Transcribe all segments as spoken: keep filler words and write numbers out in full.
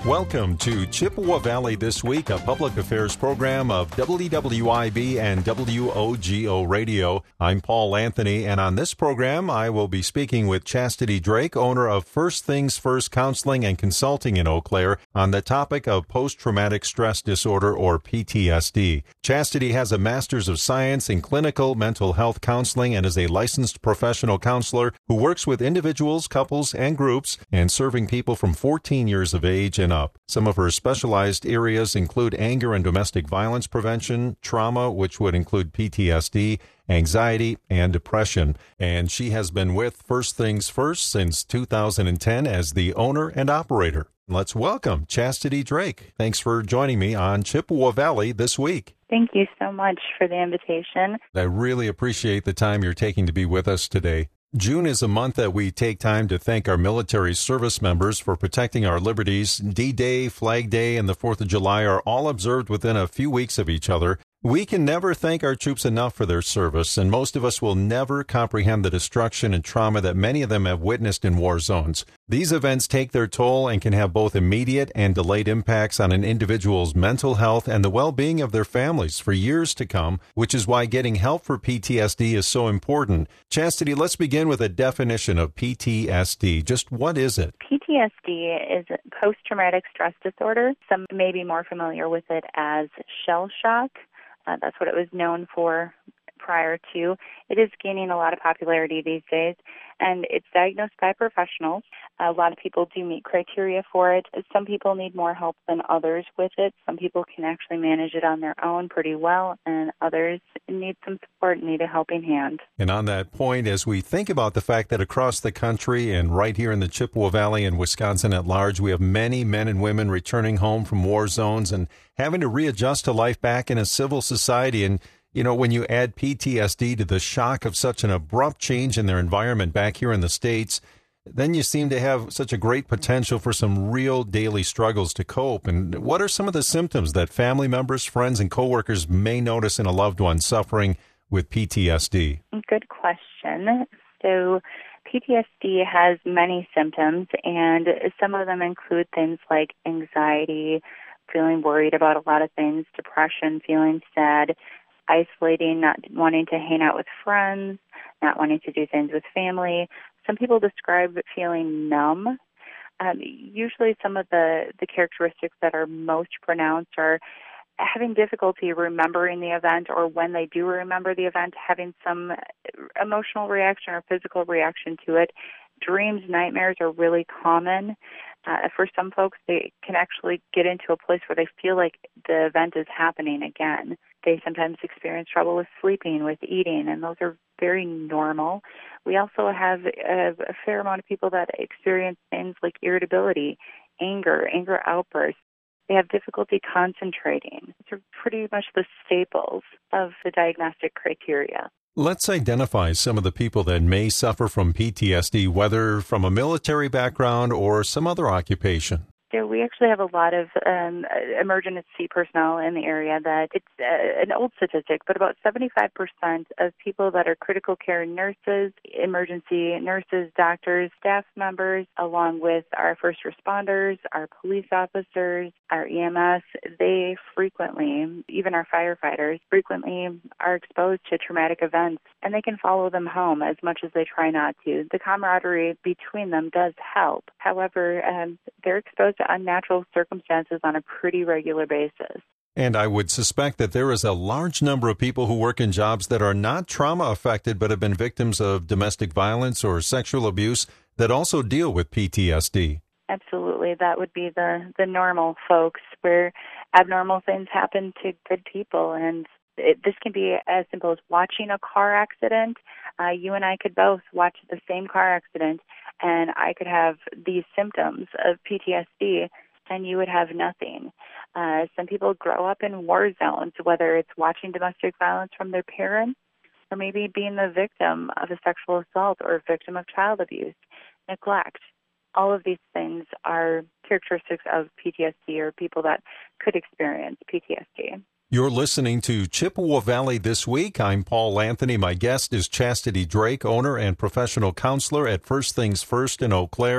Welcome to Chippewa Valley This Week, a public affairs program of W W I B and W O G O Radio. I'm Paul Anthony, and on this program, I will be speaking with Chastity Drake, owner of First Things First Counseling and Consulting in Eau Claire, on the topic of post-traumatic stress disorder, or P T S D. Chastity has a Master's of Science in Clinical Mental Health Counseling and is a licensed professional counselor who works with individuals, couples, and groups, and serving people from fourteen years of age and up. Some of her specialized areas include anger and domestic violence prevention, trauma, which would include P T S D, anxiety, and depression. And she has been with First Things First since two thousand ten as the owner and operator. Let's welcome Chastity Drake. Thanks for joining me on Chippewa Valley This Week. Thank you so much for the invitation. I really appreciate the time you're taking to be with us today. June is a month that we take time to thank our military service members for protecting our liberties. D-Day, Flag Day, and the fourth of July are all observed within a few weeks of each other. We can never thank our troops enough for their service, and most of us will never comprehend the destruction and trauma that many of them have witnessed in war zones. These events take their toll and can have both immediate and delayed impacts on an individual's mental health and the well-being of their families for years to come, which is why getting help for P T S D is so important. Chastity, let's begin with a definition of P T S D. Just what is it? P T S D is a post-traumatic stress disorder. Some may be more familiar with it as shell shock. Uh, that's what it was known for prior to. It is gaining a lot of popularity these days, and it's diagnosed by professionals. A lot of people do meet criteria for it. Some people need more help than others with it. Some people can actually manage it on their own pretty well, and others need some support, need a helping hand. And on that point, as we think about the fact that across the country and right here in the Chippewa Valley and Wisconsin at large, we have many men and women returning home from war zones and having to readjust to life back in a civil society. And you know, when you add P T S D to the shock of such an abrupt change in their environment back here in the States, then you seem to have such a great potential for some real daily struggles to cope. And what are some of the symptoms that family members, friends, and coworkers may notice in a loved one suffering with P T S D? Good question. So P T S D has many symptoms, and some of them include things like anxiety, feeling worried about a lot of things, depression, feeling sad, isolating, not wanting to hang out with friends, not wanting to do things with family. Some people describe feeling numb. Um, usually some of the, the characteristics that are most pronounced are having difficulty remembering the event, or when they do remember the event, having some emotional reaction or physical reaction to it. Dreams, nightmares are really common. Uh, for some folks, they can actually get into a place where they feel like the event is happening again. They sometimes experience trouble with sleeping, with eating, and those are very normal. We also have a, a fair amount of people that experience things like irritability, anger, anger outbursts. They have difficulty concentrating. These are pretty much the staples of the diagnostic criteria. Let's identify some of the people that may suffer from P T S D, whether from a military background or some other occupation. So we actually have a lot of um, emergency personnel in the area that it's uh, an old statistic, but about seventy-five percent of people that are critical care nurses, emergency nurses, doctors, staff members, along with our first responders, our police officers, our E M S, they frequently, even our firefighters, frequently are exposed to traumatic events, and they can follow them home as much as they try not to. The camaraderie between them does help. However, um, they're exposed to unnatural circumstances on a pretty regular basis. And I would suspect that there is a large number of people who work in jobs that are not trauma affected but have been victims of domestic violence or sexual abuse that also deal with P T S D. Absolutely. That would be the, the normal folks where abnormal things happen to good people. And it, this can be as simple as watching a car accident. Uh, you and I could both watch the same car accident, and I could have these symptoms of P T S D, and you would have nothing. Uh, some people grow up in war zones, whether it's watching domestic violence from their parents or maybe being the victim of a sexual assault or a victim of child abuse, neglect. All of these things are characteristics of P T S D or people that could experience P T S D. You're listening to Chippewa Valley This Week. I'm Paul Anthony. My guest is Chastity Drake, owner and professional counselor at First Things First in Eau Claire.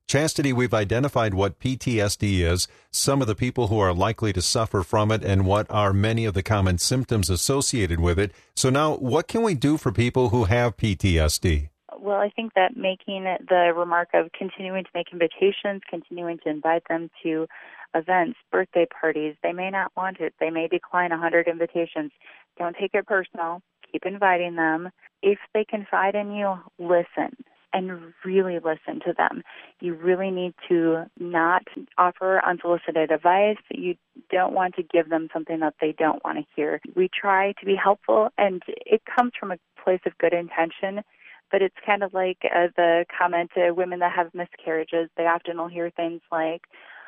Chastity, we've identified what P T S D is, some of the people who are likely to suffer from it, and what are many of the common symptoms associated with it. So now, what can we do for people who have P T S D? Well, I think that making the remark of continuing to make invitations, continuing to invite them to events, birthday parties, they may not want it. They may decline one hundred invitations. Don't take it personal. Keep inviting them. If they confide in you, listen. And really listen to them. You really need to not offer unsolicited advice. You don't want to give them something that they don't want to hear. We try to be helpful, and it comes from a place of good intention, but it's kind of like uh, the comment to women that have miscarriages. They often will hear things like,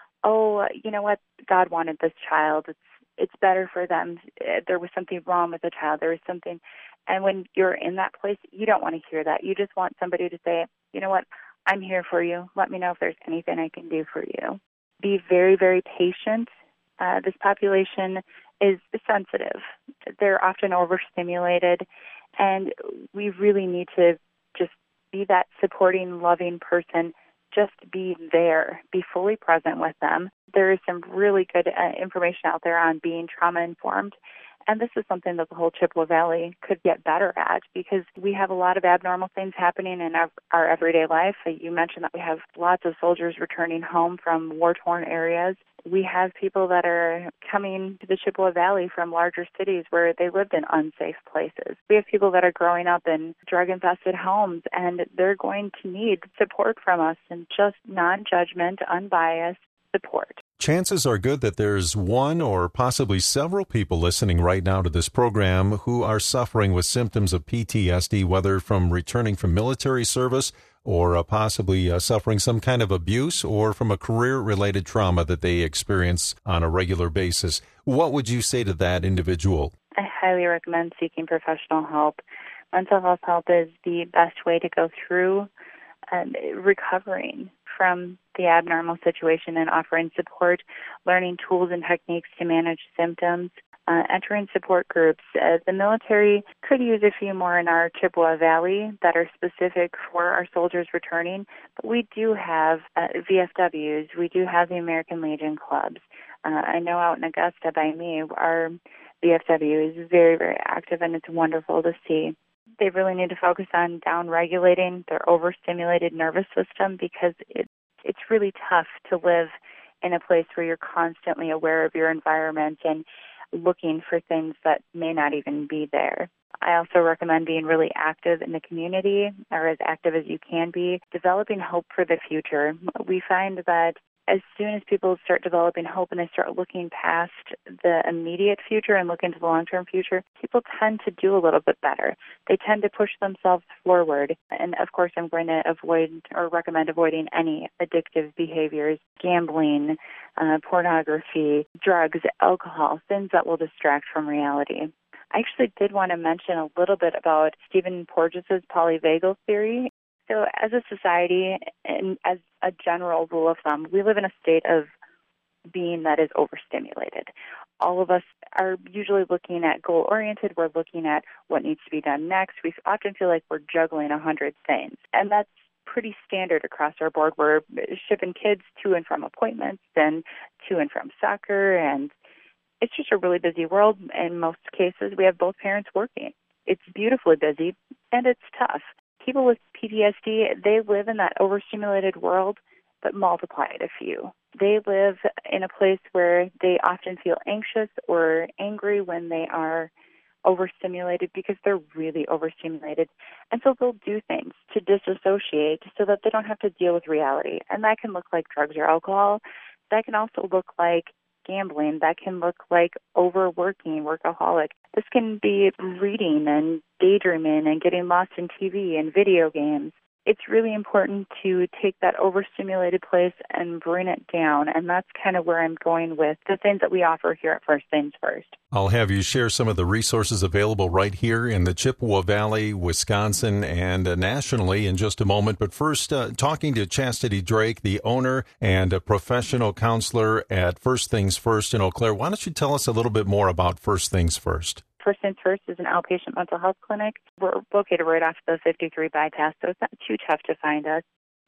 oh, you know what, God wanted this child. It's it's better for them. There was something wrong with the child. There was something. And when you're in that place, you don't want to hear that. You just want somebody to say, you know what, I'm here for you. Let me know if there's anything I can do for you. Be very, very patient. Uh, this population is sensitive. They're often overstimulated, and we really need to just be that supporting, loving person. Just be there. Be fully present with them. There is some really good uh, information out there on being trauma-informed. And this is something that the whole Chippewa Valley could get better at, because we have a lot of abnormal things happening in our, our everyday life. You mentioned that we have lots of soldiers returning home from war-torn areas. We have people that are coming to the Chippewa Valley from larger cities where they lived in unsafe places. We have people that are growing up in drug-infested homes, and they're going to need support from us, and just non-judgment, unbiased support. Chances are good that there's one or possibly several people listening right now to this program who are suffering with symptoms of P T S D, whether from returning from military service or uh, possibly uh, suffering some kind of abuse, or from a career-related trauma that they experience on a regular basis. What would you say to that individual? I highly recommend seeking professional help. Mental health help is the best way to go through uh, recovering from the abnormal situation and offering support, learning tools and techniques to manage symptoms, uh, entering support groups. Uh, the military could use a few more in our Chippewa Valley that are specific for our soldiers returning, but we do have uh, V F Ws. We do have the American Legion clubs. Uh, I know out in Augusta by me, our V F W is very, very active, and it's wonderful to see. They really need to focus on down-regulating their overstimulated nervous system, because it, it's really tough to live in a place where you're constantly aware of your environment and looking for things that may not even be there. I also recommend being really active in the community, or as active as you can be, developing hope for the future. We find that as soon as people start developing hope and they start looking past the immediate future and look into the long-term future, people tend to do a little bit better. They tend to push themselves forward. And, of course, I'm going to avoid or recommend avoiding any addictive behaviors, gambling, uh, pornography, drugs, alcohol, things that will distract from reality. I actually did want to mention a little bit about Stephen Porges' polyvagal theory. So as a society, and as a general rule of thumb, we live in a state of being that is overstimulated. All of us are usually looking at goal-oriented. We're looking at what needs to be done next. We often feel like we're juggling a hundred things. And that's pretty standard across our board. We're shipping kids to and from appointments and to and from soccer. And it's just a really busy world. In most cases, we have both parents working. It's beautifully busy, and it's tough. People with P T S D, they live in that overstimulated world, but multiply it a few. They live in a place where they often feel anxious or angry when they are overstimulated, because they're really overstimulated. And so they'll do things to disassociate so that they don't have to deal with reality. And that can look like drugs or alcohol. That can also look like gambling. That can look like overworking, workaholic. This can be reading and daydreaming and getting lost in T V and video games. It's really important to take that overstimulated place and bring it down, and that's kind of where I'm going with the things that we offer here at First Things First. I'll have you share some of the resources available right here in the Chippewa Valley, Wisconsin, and uh, nationally in just a moment. But first, uh, talking to Chastity Drake, the owner and a professional counselor at First Things First in Eau Claire. Why don't you tell us a little bit more about First Things First? First Things First is an outpatient mental health clinic. We're located right off the fifty-three bypass, so it's not too tough to find us.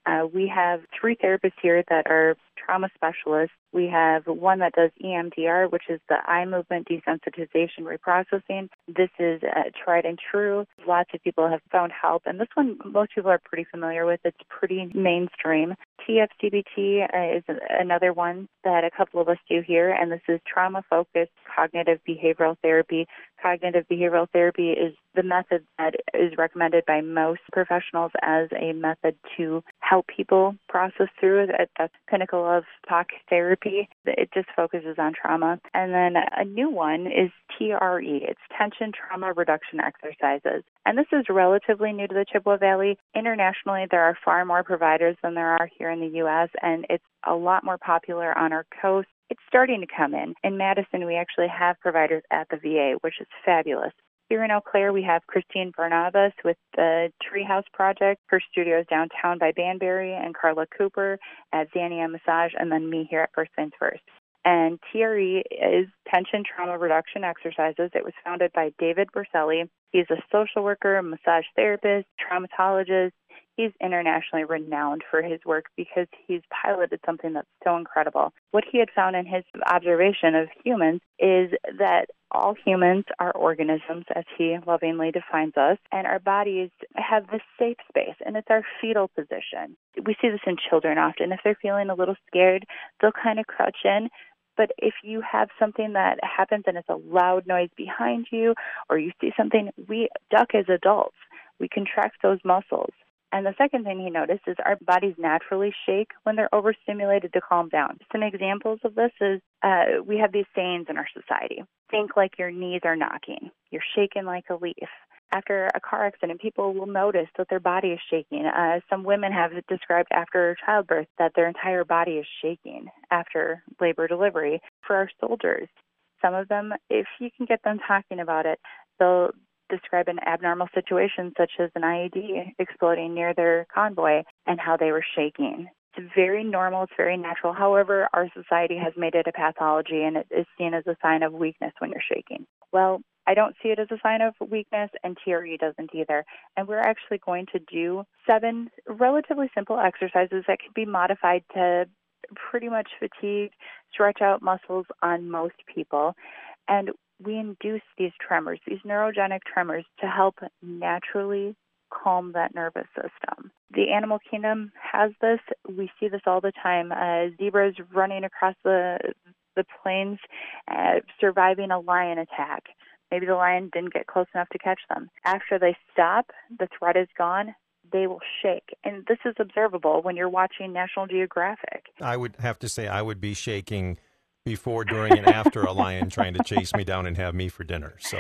Uh, we have three therapists here that are trauma specialists. We have one that does E M D R, which is the eye movement desensitization reprocessing. This is uh, tried and true. Lots of people have found help, and this one most people are pretty familiar with. It's pretty mainstream. T F C B T uh, is another one that a couple of us do here, and this is trauma-focused cognitive behavioral therapy. Cognitive behavioral therapy is the method that is recommended by most professionals as a method to help people process through it. That's the pinnacle of talk therapy. It just focuses on trauma. And then a new one is T R E. It's tension trauma reduction exercises. And this is relatively new to the Chippewa Valley. Internationally, there are far more providers than there are here in the U S, and it's a lot more popular on our coast. It's starting to come in. In Madison, we actually have providers at the V A, which is fabulous. Here in Eau Claire, we have Christine Barnabas with the Treehouse Project. Her studio is downtown by Banbury, and Carla Cooper at Zania Massage, and then me here at First Things First. And T R E is Tension Trauma Reduction Exercises. It was founded by David Berselli. He's a social worker, massage therapist, traumatologist. He's internationally renowned for his work because he's piloted something that's so incredible. What he had found in his observation of humans is that all humans are organisms, as he lovingly defines us, and our bodies have this safe space, and it's our fetal position. We see this in children often. If they're feeling a little scared, they'll kind of crouch in. But if you have something that happens and it's a loud noise behind you, or you see something, we duck as adults. We contract those muscles. And the second thing he noticed is our bodies naturally shake when they're overstimulated to calm down. Some examples of this is uh, we have these sayings in our society. Think like your knees are knocking. You're shaking like a leaf. After a car accident, people will notice that their body is shaking. Uh, some women have described after childbirth that their entire body is shaking after labor delivery. For our soldiers, some of them, if you can get them talking about it, they'll describe an abnormal situation such as an I E D exploding near their convoy and how they were shaking. It's very normal. It's very natural. However, our society has made it a pathology, and it is seen as a sign of weakness when you're shaking. Well, I don't see it as a sign of weakness, and T R E doesn't either. And we're actually going to do seven relatively simple exercises that can be modified to pretty much fatigue, stretch out muscles on most people. And we induce these tremors, these neurogenic tremors, to help naturally calm that nervous system. The animal kingdom has this. We see this all the time. Uh, zebras running across the the plains, uh, surviving a lion attack. Maybe the lion didn't get close enough to catch them. After they stop, the threat is gone, they will shake. And this is observable when you're watching National Geographic. I would have to say I would be shaking before, during, and after a lion trying to chase me down and have me for dinner. So,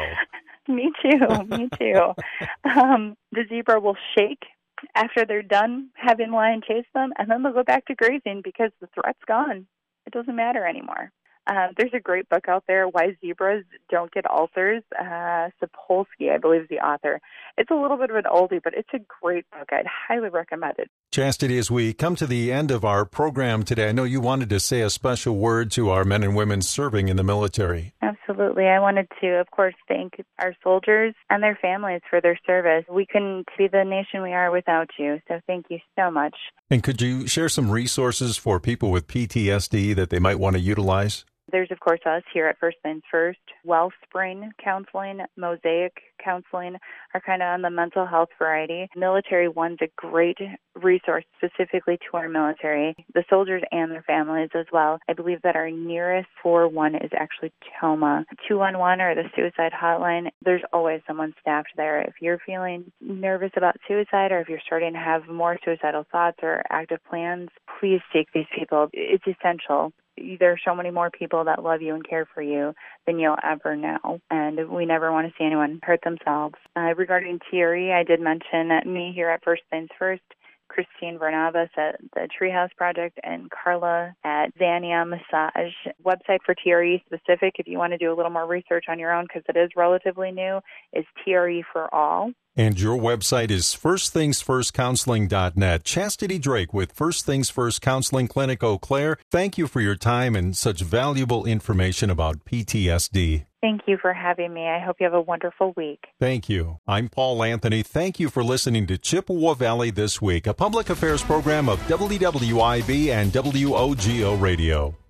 me too, me too. Um, the zebra will shake after they're done having the lion chase them, and then they'll go back to grazing because the threat's gone. It doesn't matter anymore. Uh, there's a great book out there, Why Zebras Don't Get Ulcers. Uh, Sapolsky, I believe, is the author. It's a little bit of an oldie, but it's a great book. I'd highly recommend it. Chastity, as we come to the end of our program today, I know you wanted to say a special word to our men and women serving in the military. Absolutely. I wanted to, of course, thank our soldiers and their families for their service. We couldn't be the nation we are without you, so thank you so much. And could you share some resources for people with P T S D that they might want to utilize? There's, of course, us here at First Things First. Wellspring Counseling, Mosaic Counseling are kind of on the mental health variety. Military One's a great resource specifically to our military, the soldiers and their families as well. I believe that our nearest four one is actually Toma. two one one or the suicide hotline, there's always someone staffed there. If you're feeling nervous about suicide or if you're starting to have more suicidal thoughts or active plans, please seek these people. It's essential. There are so many more people that love you and care for you than you'll ever know, and we never want to see anyone hurt themselves. Uh, regarding T R E, I did mention me here at First Things First, Christine Barnabas at the Treehouse Project, and Carla at Zania Massage. Website for T R E specific, if you want to do a little more research on your own, because it is relatively new, is T R E for all And your website is first things first counseling dot net. Chastity Drake with First Things First Counseling Clinic Eau Claire. Thank you for your time and such valuable information about P T S D. Thank you for having me. I hope you have a wonderful week. Thank you. I'm Paul Anthony. Thank you for listening to Chippewa Valley This Week, a public affairs program of W W I B and W O G O Radio.